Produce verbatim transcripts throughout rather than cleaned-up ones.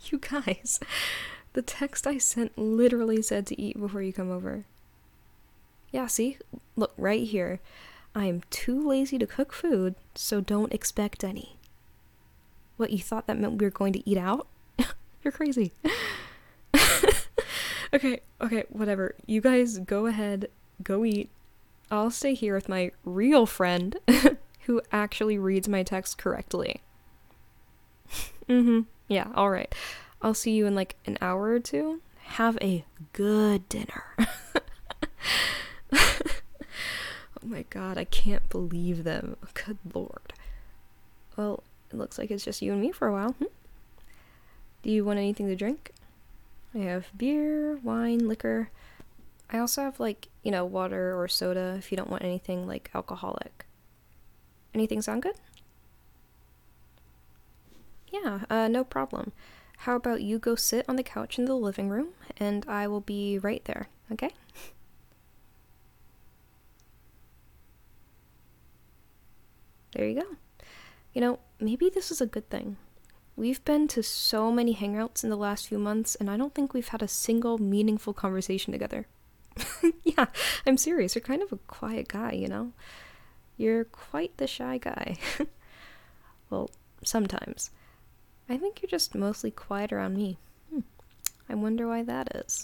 You guys, the text I sent literally said to eat before you come over. Yeah, see? Look, right here. I am too lazy to cook food, so don't expect any. What, you thought that meant we were going to eat out? You're crazy. Okay, okay, whatever. You guys go ahead, go eat. I'll stay here with my real friend who actually reads my text correctly. Mm-hmm. Yeah, alright. I'll see you in like an hour or two. Have a good dinner. Oh my god, I can't believe them. Good lord. Well, it looks like it's just you and me for a while. Hmm? Do you want anything to drink? I have beer, wine, liquor. I also have, like, you know, water or soda if you don't want anything, like, alcoholic. Anything sound good? Yeah, uh, no problem. How about you go sit on the couch in the living room, and I will be right there, okay? There you go. You know, maybe this is a good thing. We've been to so many hangouts in the last few months, and I don't think we've had a single meaningful conversation together. Yeah, I'm serious. You're kind of a quiet guy, you know? You're quite the shy guy. Well, sometimes. I think you're just mostly quiet around me. Hmm. I wonder why that is.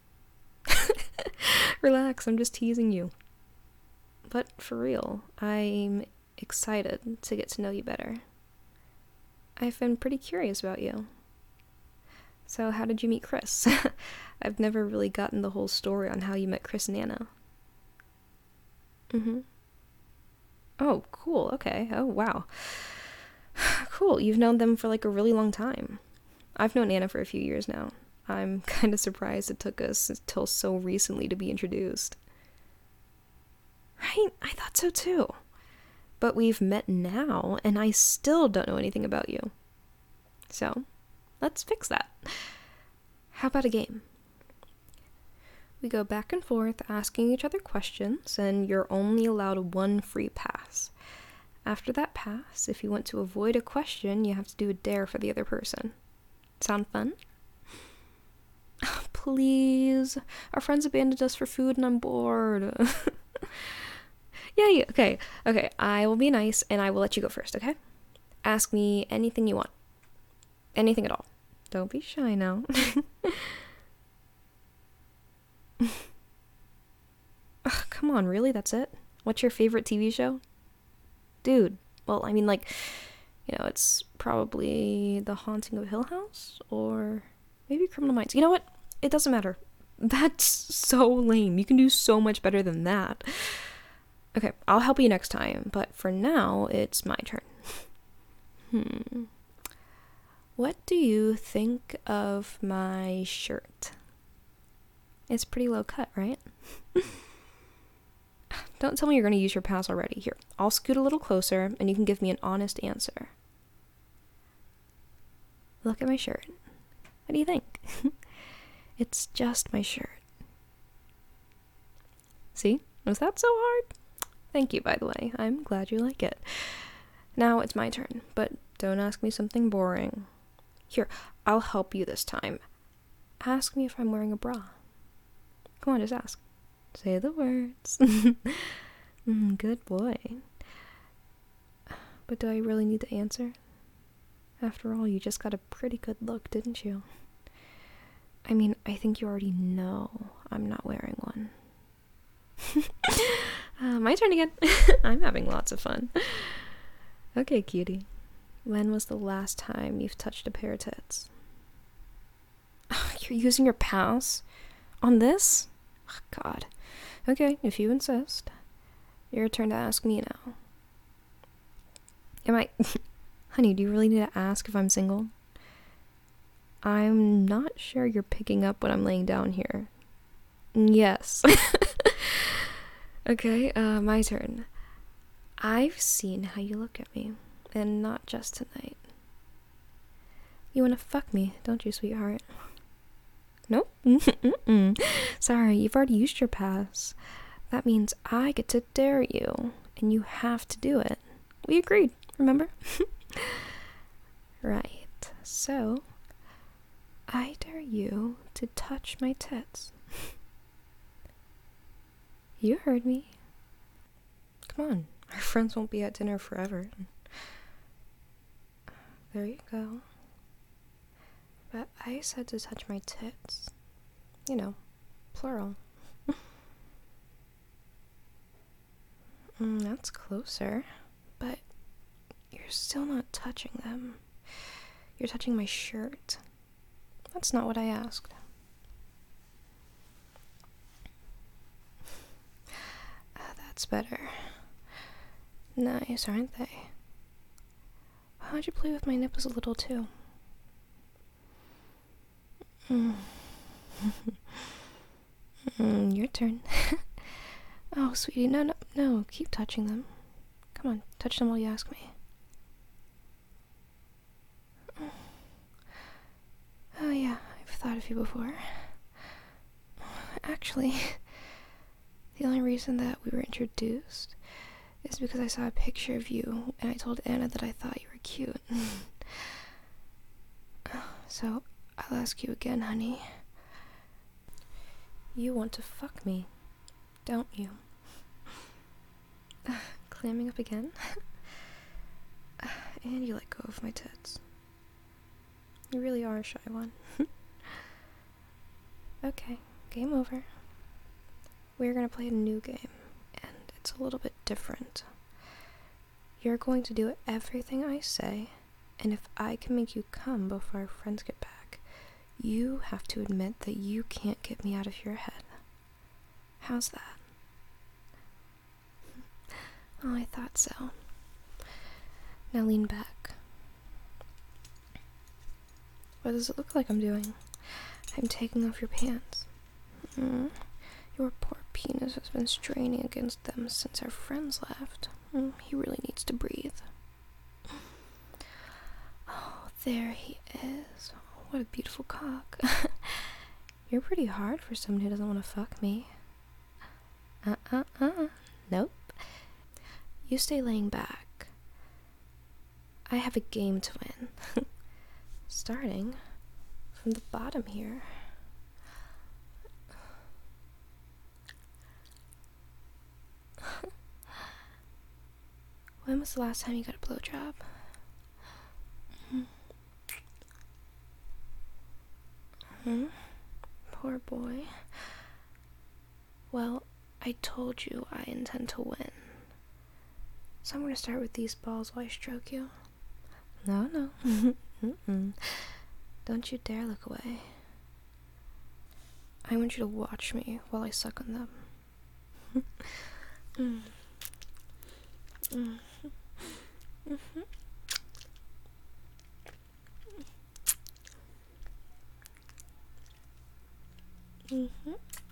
Relax, I'm just teasing you. But for real, I'm excited to get to know you better. I've been pretty curious about you. So how did you meet Chris? I've never really gotten the whole story on how you met Chris and Anna. Mm-hmm. Oh, cool, okay. Oh, wow. Cool, you've known them for like a really long time. I've known Anna for a few years now. I'm kind of surprised it took us until so recently to be introduced. Right? I thought so too. But we've met now, and I still don't know anything about you. So, let's fix that. How about a game? We go back and forth asking each other questions, and you're only allowed one free pass. After that pass, if you want to avoid a question, you have to do a dare for the other person. Sound fun? Please. Our friends abandoned us for food and I'm bored. Yeah, yeah, okay, okay, I will be nice and I will let you go first, okay? Ask me anything you want. Anything at all. Don't be shy now. Ugh, come on, really? That's it? What's your favorite T V show? Dude, well, I mean, like, you know, it's probably The Haunting of Hill House, or maybe Criminal Minds. You know what? It doesn't matter. That's so lame. You can do so much better than that. Okay, I'll help you next time, but for now, it's my turn. Hmm. What do you think of my shirt? It's pretty low cut, right? Don't tell me you're going to use your pass already. Here, I'll scoot a little closer, and you can give me an honest answer. Look at my shirt. What do you think? It's just my shirt. See? Was that so hard? Thank you, by the way. I'm glad you like it. Now it's my turn, but don't ask me something boring. Here, I'll help you this time. Ask me if I'm wearing a bra. Come on, just ask. Say the words. mm, good boy. But do I really need to answer? After all, you just got a pretty good look, didn't you? I mean, I think you already know I'm not wearing one. uh, my turn again. I'm having lots of fun. Okay, cutie. When was the last time you've touched a pair of tits? You're using your pass? On this? Oh, God. Okay, if you insist. Your turn to ask me now. Am I... Honey, do you really need to ask if I'm single? I'm not sure you're picking up what I'm laying down here. Yes. Okay, uh, my turn. I've seen how you look at me, and not just tonight. You wanna fuck me, don't you, sweetheart? Nope. Mm-mm. Sorry, you've already used your pass. That means I get to dare you, and you have to do it. We agreed, remember? Right, so you to touch my tits. You heard me. Come on, our friends won't be at dinner forever. There you go. But I said to touch my tits. You know, plural. mm, that's closer. But you're still not touching them. You're touching my shirt. That's not what I asked. Ah, that's better. Nice, aren't they? How'd you play with my nipples a little too? Mm. mm, your turn. Oh, sweetie, no, no, no, keep touching them. Come on, touch them while you ask me. Oh yeah, I've thought of you before. Actually, the only reason that we were introduced is because I saw a picture of you and I told Anna that I thought you were cute. So, I'll ask you again, honey. You want to fuck me, don't you? Clamming up again? And you let go of my tits. You really are a shy one. Okay, game over. We're gonna play a new game, and it's a little bit different. You're going to do everything I say, and if I can make you come before our friends get back, you have to admit that you can't get me out of your head. How's that? Oh, I thought so. Now lean back. What does it look like I'm doing? I'm taking off your pants. Mm. Your poor penis has been straining against them since our friends left. Mm. He really needs to breathe. Oh, there he is. Oh, what a beautiful cock. You're pretty hard for someone who doesn't want to fuck me. Uh-uh-uh. Nope. You stay laying back. I have a game to win. Starting from the bottom here. When was the last time you got a blowjob? Mm-hmm. Mm-hmm. Poor boy. Well, I told you I intend to win. So I'm gonna start with these balls while I stroke you. No, no. Mm-mm. Don't you dare look away. I want you to watch me while I suck on them. mm. Mm. Mm-hmm. Mm-hmm.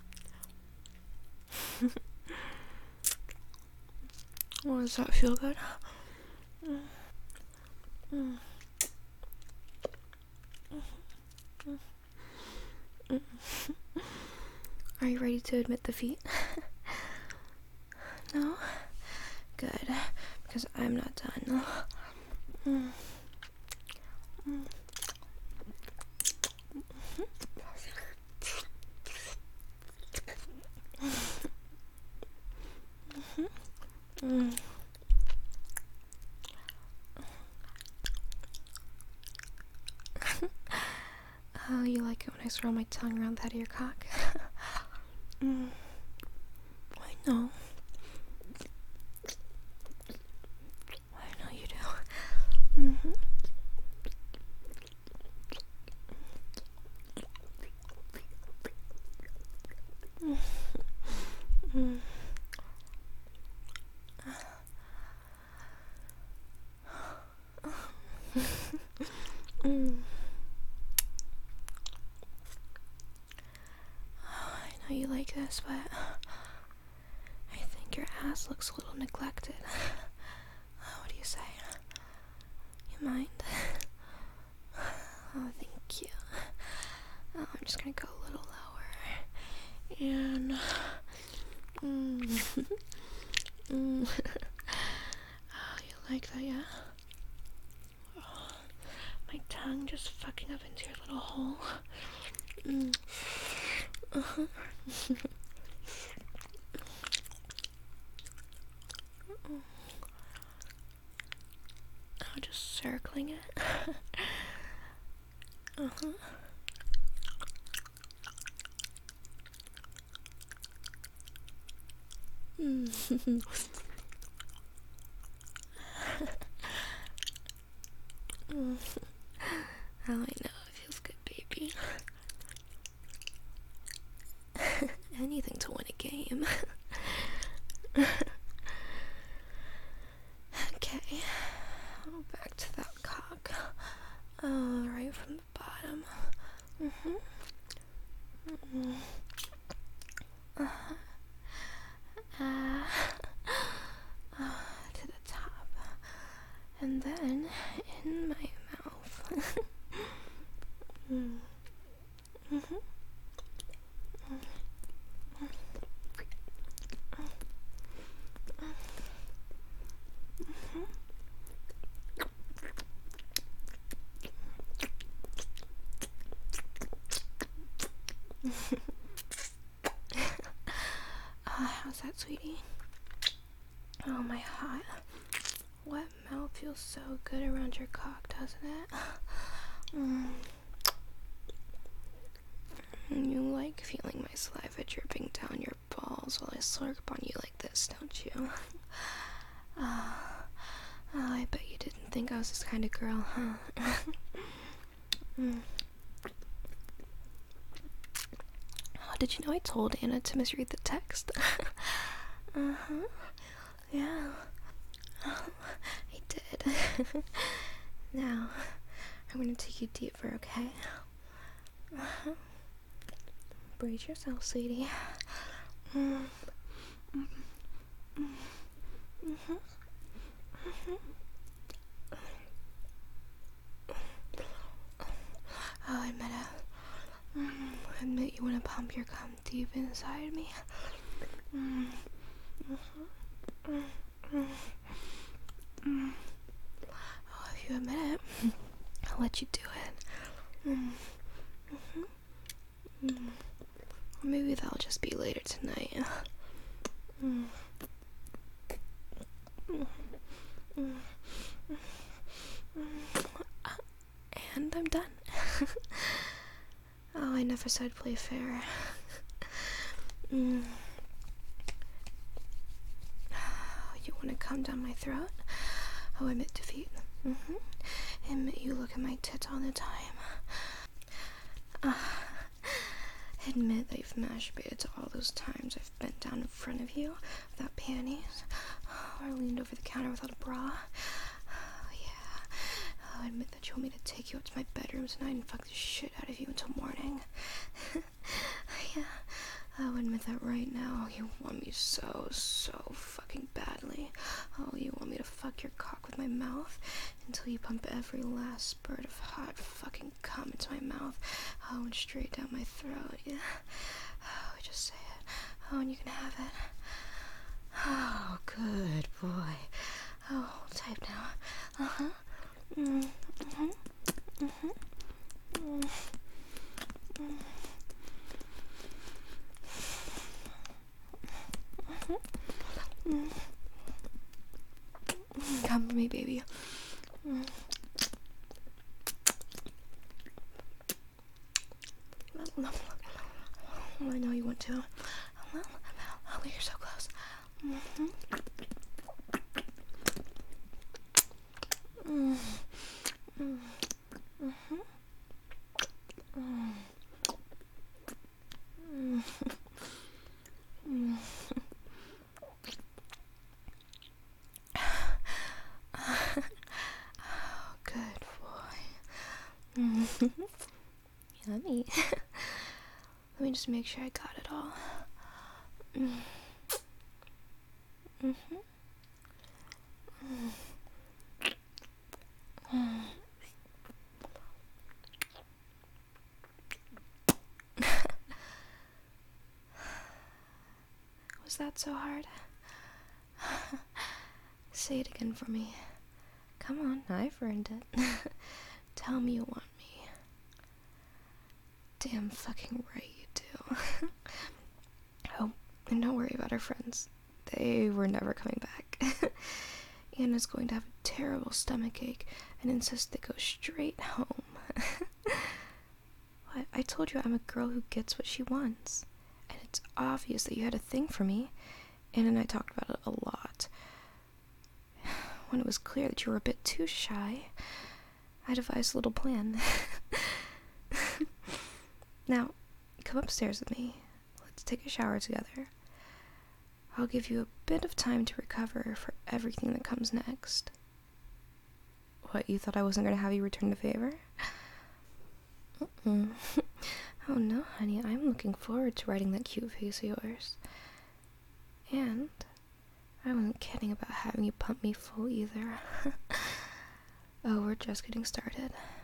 Oh, does that feel good? Mm. Mm. Mm. Are you ready to admit defeat? No? Good, because I'm not done. Mm. Mm. Mm. Oh, you like it when I swirl my tongue around the head of your cock? mm. I know. I know you do. Mm-hmm. Mm. Mm. Oh, I know you like this, but I think your ass looks a little neglected. What do you say? You mind? Oh, thank you. Oh, I'm just gonna go a little lower. And mm. mm. Oh, you like that, yeah? Oh, my tongue just fucking up into your little hole. Mm. Uh-huh. Oh, just circling it. Uh-huh. Mm. Mm. Oh, I know, it feels good, baby. Anything to win a game. Okay, oh, back to that cock. Oh, right from the bottom. Mm-hmm. Mm-hmm. Uh-huh. Uh, uh, to the top. And then in my mouth. Mm. Mm-hmm. Uh, how's that, sweetie? Oh, my hot, wet mouth feels so good around your cock, doesn't it? Mm. You like feeling my saliva dripping down your balls while I slurp on you like this, don't you? Oh, oh, I bet you didn't think I was this kind of girl, huh? Mm. Oh, did you know I told Anna to misread the text? Uh-huh. Yeah. Oh, I did. Now, I'm gonna take you deeper, okay? Uh-huh. Brace yourself, sweetie. Mm. Mm. Mm. Mm-hmm. Mm-hmm. Oh, I admit it. Mm. I admit you want to pump your cum deep inside me. Mm. Mm-hmm. Mm. Mm. Mm. Oh, if you admit it, I'll let you do it. Mm. Mm-hmm. Mm. Or maybe that'll just be later tonight. Mm. Mm. Mm. Mm. And I'm done. Oh, I never said play fair. Mm. You want to come down my throat? Oh, admit defeat. Mm-hmm. Admit you look at my tits all the time. Uh, admit that you've masturbated to all those times I've bent down in front of you without panties, or leaned over the counter without a bra. Oh, yeah. Oh, admit that you want me to take you up to my bedroom tonight and fuck the shit out of you until morning. Yeah. Oh, admit that right now you want me so, so fucking badly. Oh, you want me to fuck your cock with my mouth until you pump every last spurt of hot fucking cum into my mouth. Oh, and straight down my throat. Yeah. Oh, just say it. Oh, and you can have it. Oh, good boy. Oh, hold tight now. Uh-huh. Mm, mm-hmm. Mm-hmm. Mm, mm. Mm. Come for me, baby. Mm. I know you want to. Oh, you're so close. Mm-hmm. Mm. Mm. Mm-hmm. Mm. Mm. Mm. Oh, good boy. Mm. Yummy. Let me just make sure I got it all. Mm. Mm-hmm. Mm. Mm. Was that so hard? Say it again for me. Come on, I've earned it. Tell me you want me. Damn fucking right you do. Oh, and don't worry about our friends. They were never coming back. Anna's going to have a terrible stomach ache and insist they go straight home. What? I told you I'm a girl who gets what she wants. And it's obvious that you had a thing for me. Anna and I talked about it a lot. When it was clear that you were a bit too shy, I devised a little plan. Now, come upstairs with me. Let's take a shower together. I'll give you a bit of time to recover for everything that comes next. What, you thought I wasn't going to have you return the favor? Mm-mm. Oh no, honey, I'm looking forward to writing that cute face of yours. And I wasn't kidding about having you pump me full either. Oh, we're just getting started.